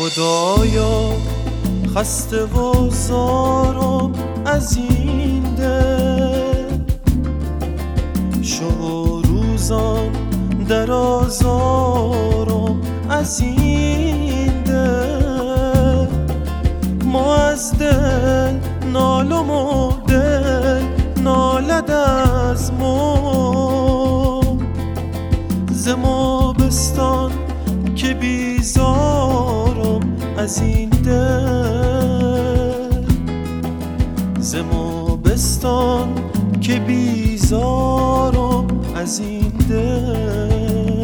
خدایا خسته و زارم از این دل، شب و روزان در آزارم از این دل. ما از دل نالم و دل نالد از ما، ز مابستان که بیزارم از این دل، ز مابستان که بیزارم از این دل.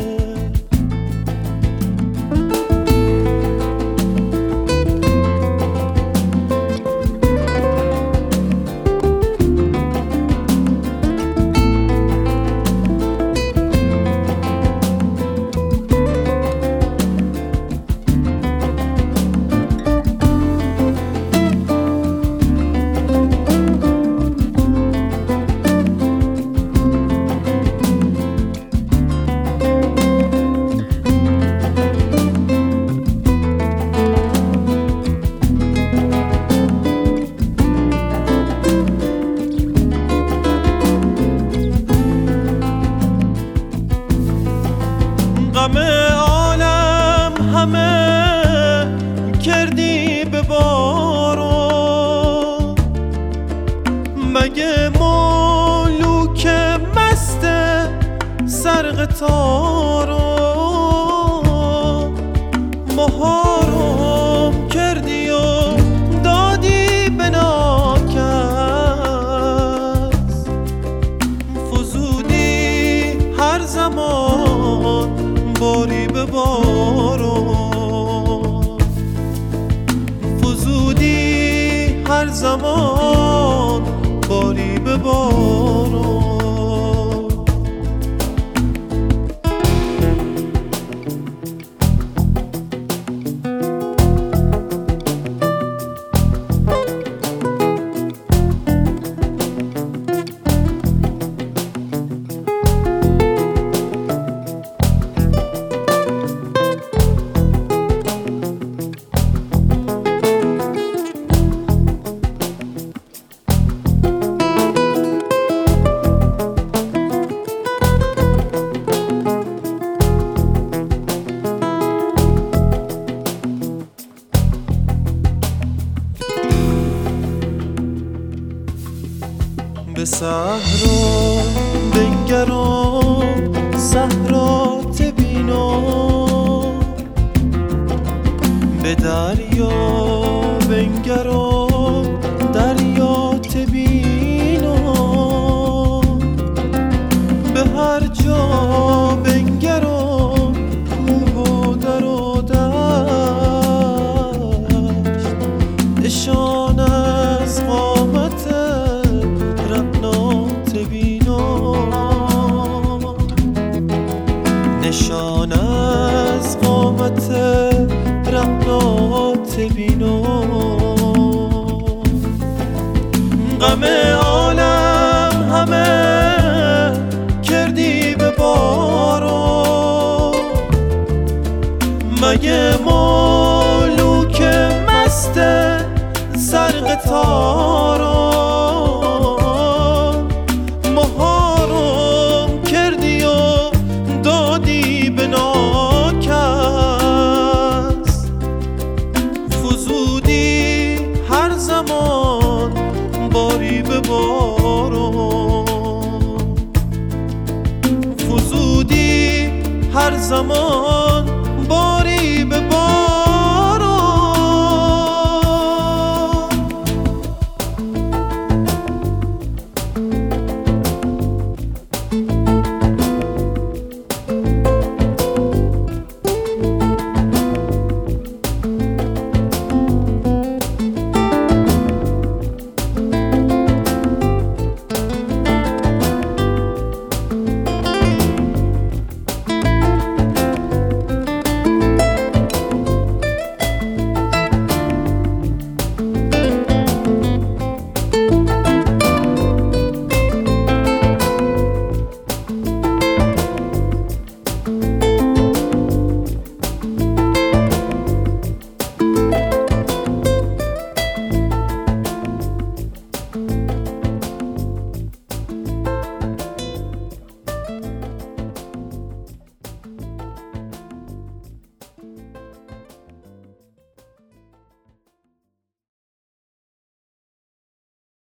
غم عالم همه کردی به بارم، مگه ملوک مست سرقطارم. مهارم کردی و دادی به ناکس، فزودی هر زمان باری به بارم، فزودی هر زمان باری به بارم. به صحرا بنگرم صحرات بینم، به دریا بنگرم دریات بینم، به هر جا بنگرم کوه و در و دشت، نشان از قامت نشان از قامت رحمات بینم. غم عالم همه کردی به بارم، مگه ملوک مست سرقطارم. باری به بارم، فزودی هر زمان